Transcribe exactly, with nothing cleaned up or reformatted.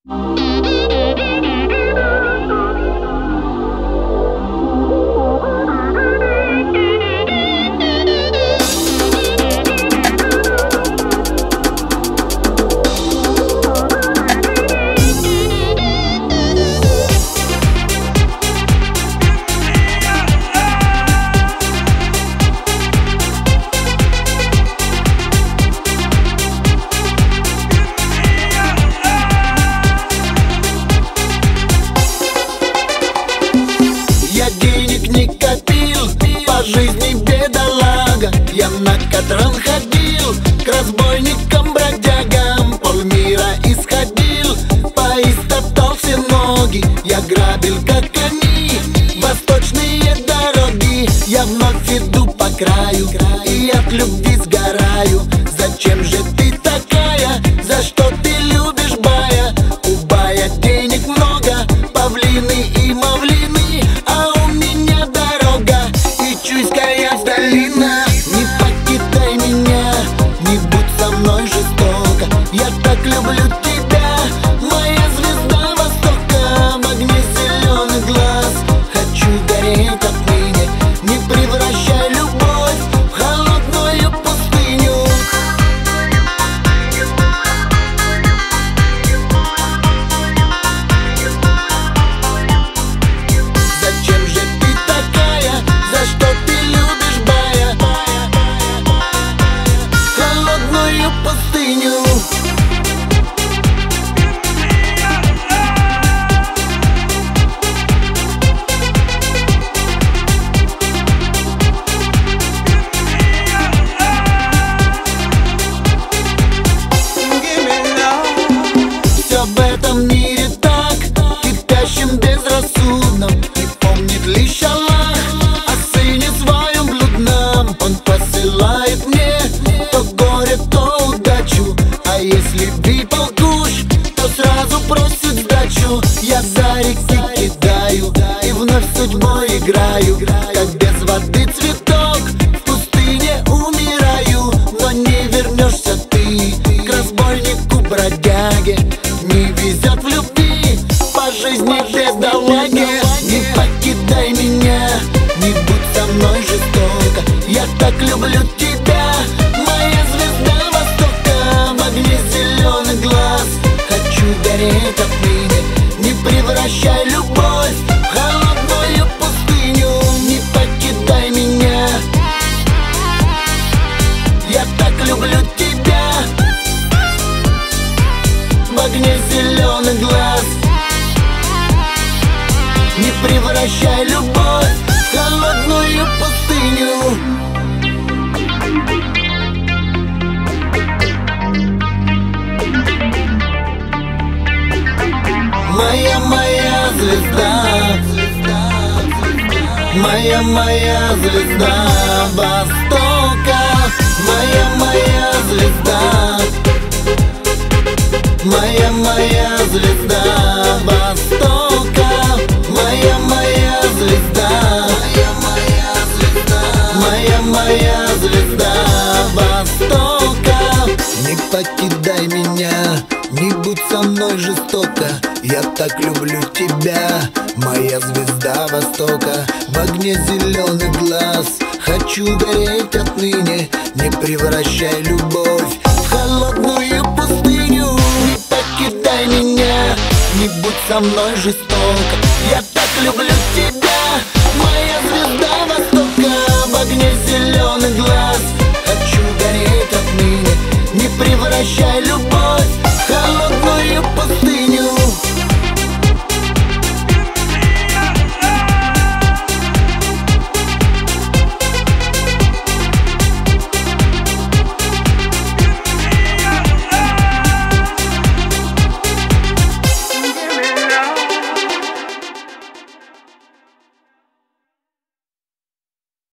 Жизни бедолага, я на катран ходил, к разбойникам, бродягам полмира исходил, поистоптал все ноги, я грабил, как они, восточные дороги. Я вновь иду по краю и от любви сгораю. Зачем же ты такая, за что ты любишь бая? У бая денег много, павлины и мавлины, а у меня дорога Чуйская долина. Не покидай меня, не будь со мной жестоко, я так люблю тебя, моя звезда востока. В огне зеленый глаз хочу гореть отныне, не превращай любовь в холодную пустыню. Зачем же ты такая, за что ты любишь бая? Холодную пустыню. Все в этом мире так кипящим, безрассудным, не помнит лишь Аллах о сыне своем блудном. Он посылает мне то горе, то удачу, а если выпал куш, то сразу просит сдачу. Я за реки кидаю и вновь судьбой играю, как без воды цветок в пустыне умираю. Но не вернешься ты к разбойнику, бродяге, не везет в любви по жизни бедолаге. Не покидай меня, не будь со мной жестоко, я так люблю тебя, моя звезда востока. В огне зеленый глаз хочу гореть отныне, не превращай любовь в холодную пустыню. Не покидай меня, я так люблю тебя, в огне зеленый глаз, не превращай любовь в холодную пустыню. Моя, моя звезда, моя, моя звезда востока, моя, моя звезда, моя, моя звезда востока, моя, моя звезда, моя, моя звезда востока. Не покидай меня, не будь со мной жестоко, я так люблю тебя, моя звезда востока. В огне зеленый глаз хочу гореть отныне, не превращай любовь в холодную пустыню. Не покидай меня, не будь со мной жестоко, я так люблю тебя, моя звезда востока. В огне зеленый глаз хочу гореть отныне, не превращай любовь